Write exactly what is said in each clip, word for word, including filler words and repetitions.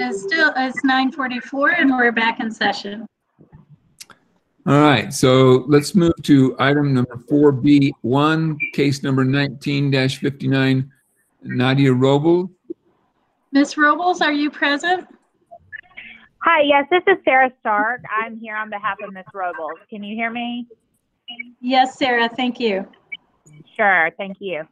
is still, it's nine forty-four and we're back in session. All right, so let's move to item number four B one, case number nineteen dash fifty-nine, Nadia Robles. Miz Robles, are you present? Hi, yes, this is Sarah Stark. I'm here on behalf of Miz Robles. Can you hear me? Yes, Sarah, thank you. Sure, thank you.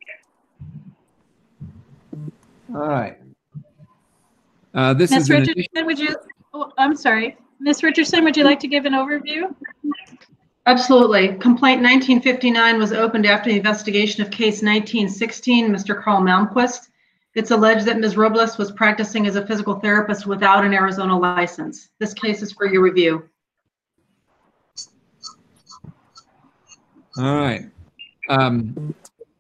All right. Uh, this Miz is an Richardson, would you, oh, I'm sorry. Miz Richardson, would you like to give an overview? Absolutely. Complaint nineteen fifty-nine was opened after the investigation of case nineteen sixteen, Mister Carl Malmquist. It's alleged that Miz Robles was practicing as a physical therapist without an Arizona license. This case is for your review. All right. Um,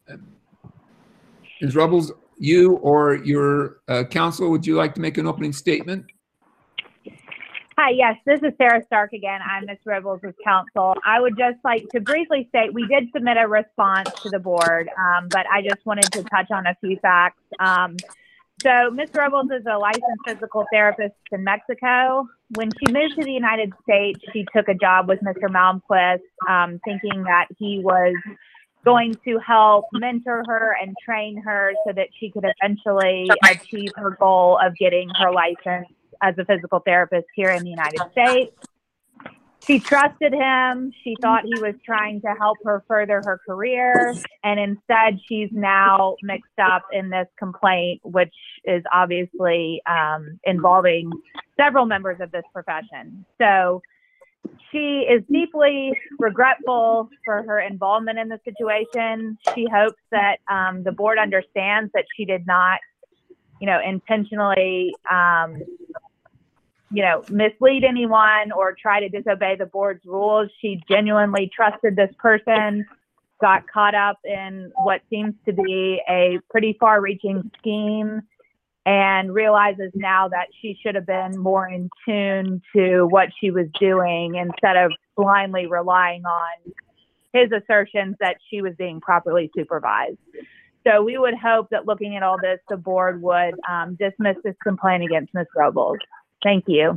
Miz Robles, you or your uh, counsel, would you like to make an opening statement? Hi, yes, this is Sarah Stark again. I'm Miz Robles' counsel. I would just like to briefly state we did submit a response to the board, um, but I just wanted to touch on a few facts. Um, so Miz Robles is a licensed physical therapist in Mexico. When she moved to the United States, she took a job with Mister Malmquist, um, thinking that he was going to help mentor her and train her so that she could eventually achieve her goal of getting her license as a physical therapist here in the United States. She trusted him. She thought he was trying to help her further her career. And instead, she's now mixed up in this complaint, which is obviously um, involving several members of this profession. So she is deeply regretful for her involvement in the situation. She hopes that um, the board understands that she did not, you know, intentionally um, you know, mislead anyone or try to disobey the board's rules. She genuinely trusted this person, got caught up in what seems to be a pretty far-reaching scheme, and realizes now that she should have been more in tune to what she was doing instead of blindly relying on his assertions that she was being properly supervised. So we would hope that looking at all this, the board would um, dismiss this complaint against Miz Robles. Thank you.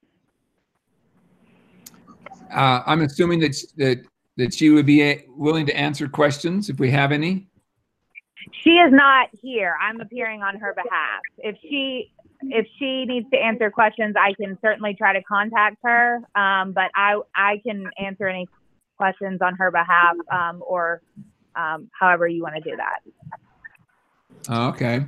Uh, I'm assuming that, that, that she would be willing to answer questions if we have any. She is not here. I'm appearing on her behalf. If she if she needs to answer questions, I can certainly try to contact her. Um, but I I can answer any questions on her behalf, um, or um, however you want to do that. Okay.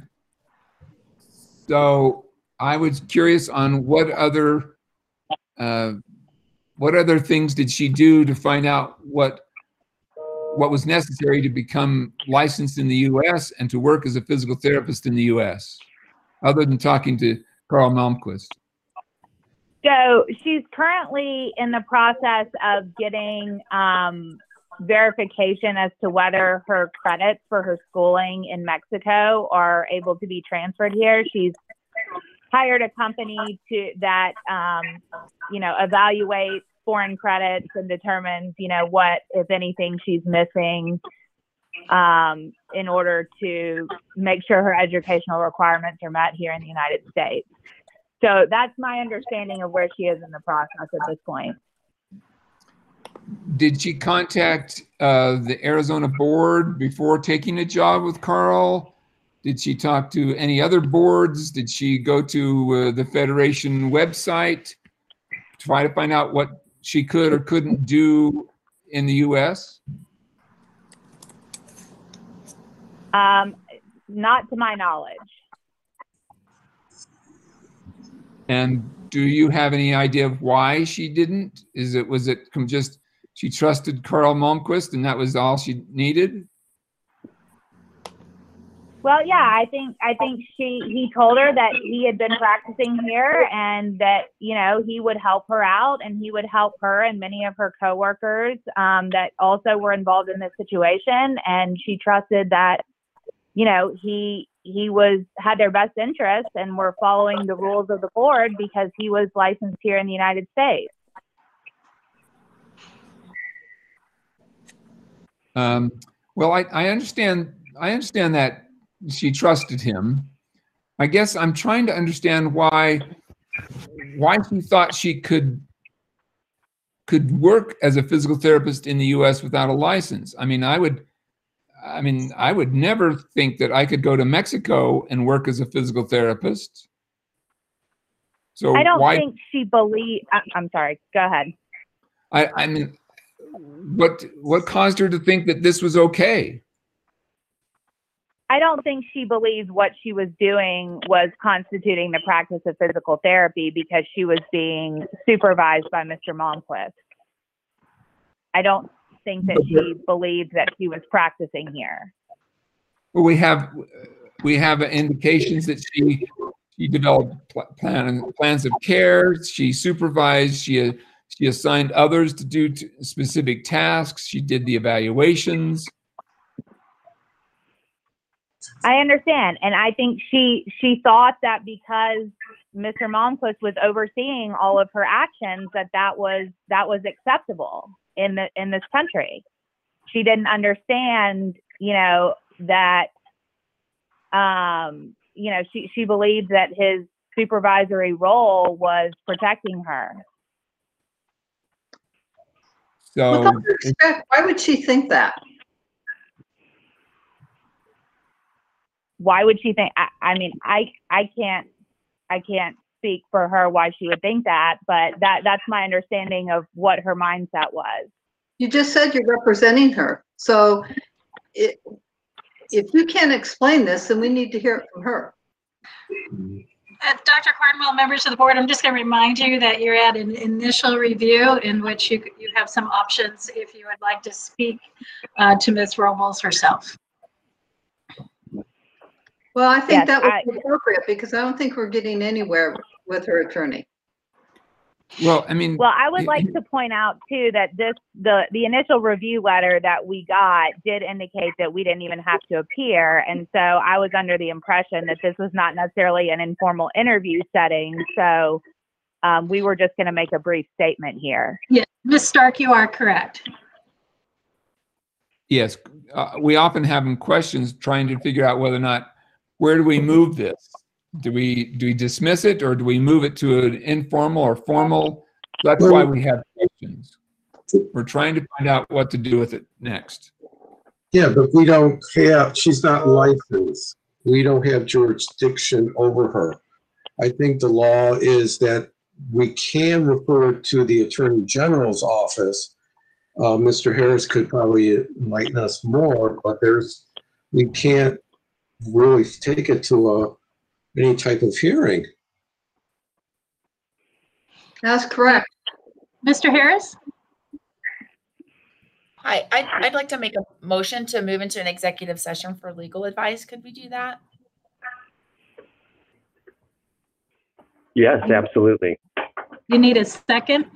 So I was curious on what other uh, what other things did she do to find out what what was necessary to become licensed in the U S and to work as a physical therapist in the U S, other than talking to Carl Malmquist? So she's currently in the process of getting um, verification as to whether her credits for her schooling in Mexico are able to be transferred here. She's hired a company to that, um, you know, evaluates foreign credits and determines, you know, what, if anything, she's missing um, in order to make sure her educational requirements are met here in the United States. So that's my understanding of where she is in the process at this point. Did she contact uh, the Arizona board before taking a job with Carl? Did she talk to any other boards? Did she go to uh, the Federation website to try to find out what she could or couldn't do in the U S? Um, not to my knowledge. And do you have any idea of why she didn't? Is it, was it just she trusted Carl Malmquist and that was all she needed? Well, yeah, I think I think she he told her that he had been practicing here and that, you know, he would help her out and he would help her and many of her coworkers um, that also were involved in this situation. And she trusted that, you know, he he was had their best interests and were following the rules of the board because he was licensed here in the United States. Um, well, I, I understand. I understand that she trusted him, I guess I'm trying to understand why why she thought she could could work as a physical therapist in the U S without a license. I mean, I would I mean, I would never think that I could go to Mexico and work as a physical therapist. So I don't why, think she believe. I- I'm sorry. Go ahead. I, I mean, what what caused her to think that this was okay? I don't think she believes what she was doing was constituting the practice of physical therapy because she was being supervised by Mister Malmquist. I don't think that she believed that she was practicing here. Well, we have we have indications that she she developed pl- plan, plans of care. She supervised. She she assigned others to do t- specific tasks. She did the evaluations. I understand, and I think she she thought that because Mister Malmquist was overseeing all of her actions, that that was that was acceptable in the in this country. She didn't understand, you know, that um, you know, she she believed that his supervisory role was protecting her. So With all due respect, why would she think that? Why would she think? I, I mean, I I can't I can't speak for her why she would think that, but that that's my understanding of what her mindset was. You just said you're representing her. So it, if you can't explain this, then we need to hear it from her. Uh, Doctor Cornwell, members of the board, I'm just going to remind you that you're at an initial review in which you you have some options if you would like to speak uh, to Miz Robles herself. Well, I think Yes, that was I- appropriate because I don't think we're getting anywhere with her attorney. well, I mean, Well, I would like to point out too that this the the initial review letter that we got did indicate that we didn't even have to appear, and so I was under the impression that this was not necessarily an informal interview setting. So um, we were just going to make a brief statement here. Yes, Miz Stark, you are correct. yes, uh, we often have them questions trying to figure out whether or not where do we move this? Do we do we dismiss it or do we move it to an informal or formal? That's why we have questions. We're trying to find out what to do with it next. Yeah, but we don't have, she's not licensed. We don't have jurisdiction over her. I think the law is that we can refer it to the Attorney General's office. Uh, Mister Harris could probably enlighten us more, but there's, we can't really take it to a, any type of hearing. That's correct. Mister Harris? Hi, I'd, I'd like to make a motion to move into an executive session for legal advice. Could we do that? Yes, absolutely. You need a second?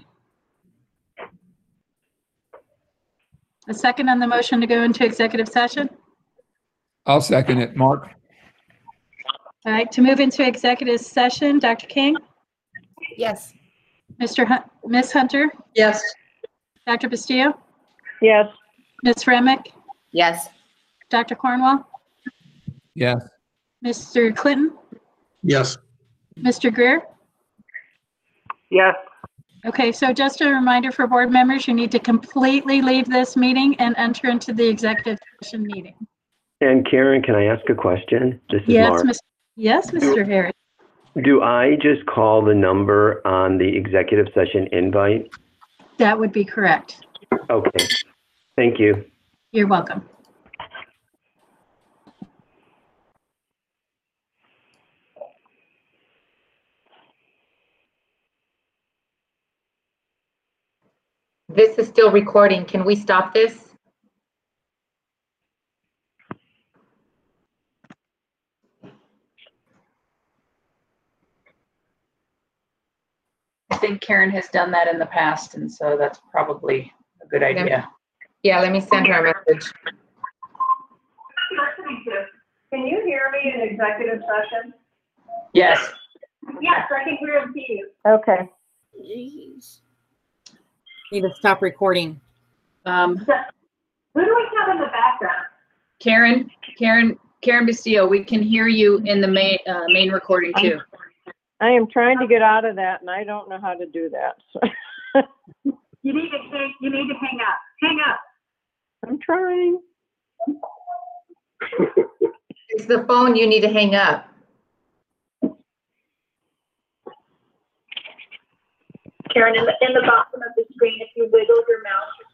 A second on the motion to go into executive session? I'll second it. Mark? All right, to move into executive session, Doctor King, Yes. Mister Hun- Miz Hunter, Yes. Doctor Bastillo, Yes. Miz Remick, Yes. Doctor Cornwell, Yes. Mister Clinton, Yes. Mister Greer. Yes. Okay, so just a reminder for board members, you need to completely leave this meeting and enter into the executive session meeting. And Karen, can I ask a question? This is Yes, Mark. Miz Yes, Mister Harris. Do I just call the number on the executive session invite? That would be correct. Okay. Thank you. You're welcome. This is still recording. Can we stop this? I think Karen has done that in the past, and so that's probably a good idea. Yeah, let me send her a message. Can you hear me in executive session? Yes. Yes, I can hear you. Okay. Jeez. Need to stop recording. Um, Who do we have in the background? Karen, Karen, Karen Bastillo, we can hear you in the main, uh, main recording too. I am trying to get out of that and I don't know how to do that. So. You need to hang, you need to hang up. Hang up. I'm trying. It's the phone, you need to hang up. Karen, in the, in the bottom of the screen, if you wiggle your mouse,